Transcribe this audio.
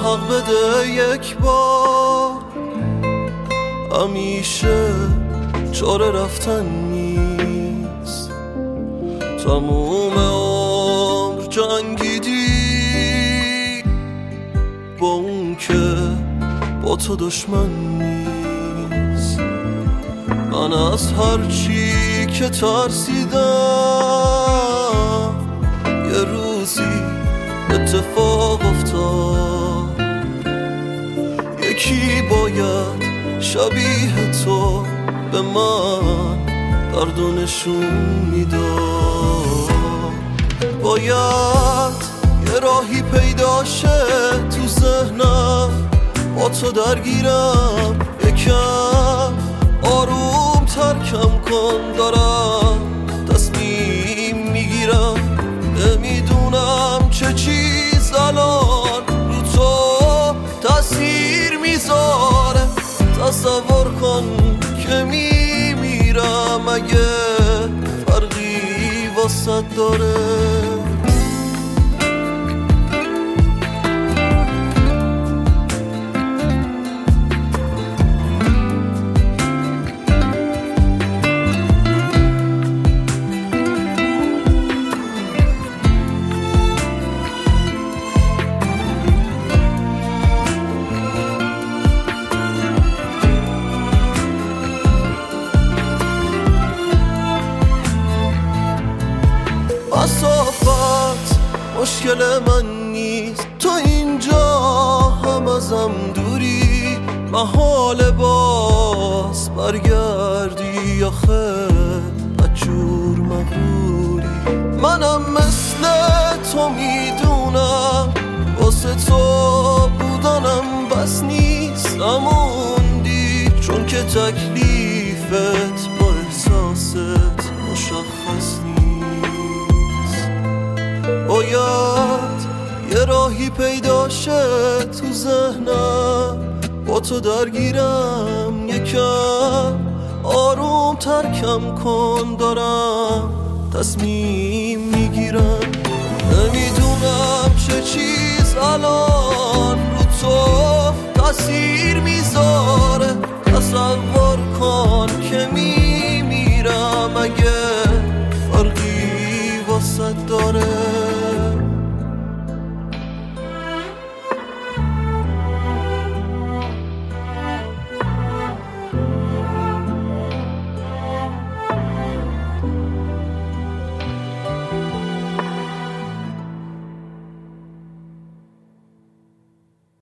حق بده یک بار. همیشه چاره رفتن نیست، تموم عمر جنگیدی با اون که با تو دشمن نیست. من از هر چی که ترسیدم یه روزی اتفاق افتاد. یکی باید شبیه تو به من درد و نشون میداد. باید یه راهی پیدا شه تو ذهنم، با تو درگیرم یکم آروم ترکم کن. دارم تصمیم میگیرم، نمیدونم چه چیز الان رو تو تأثیر میذاره. تصور کن که میمیرم اگه فرقی واسه داره. مسافت مشکل من نیست، تو اینجا هم ازم دوری. محال باز برگردی آخه بدجور مغروری. منم مثل تو میدونم واسه تو بودنم بس نیست. نموندی چون که تکلیفت با احساست مشخص نیست. باید یه راهی پیدا شه تو ذهنم، با تو درگیرم یکم آروم ترکم کن. دارم تصمیم میگیرم، نمیدونم چه چیز الان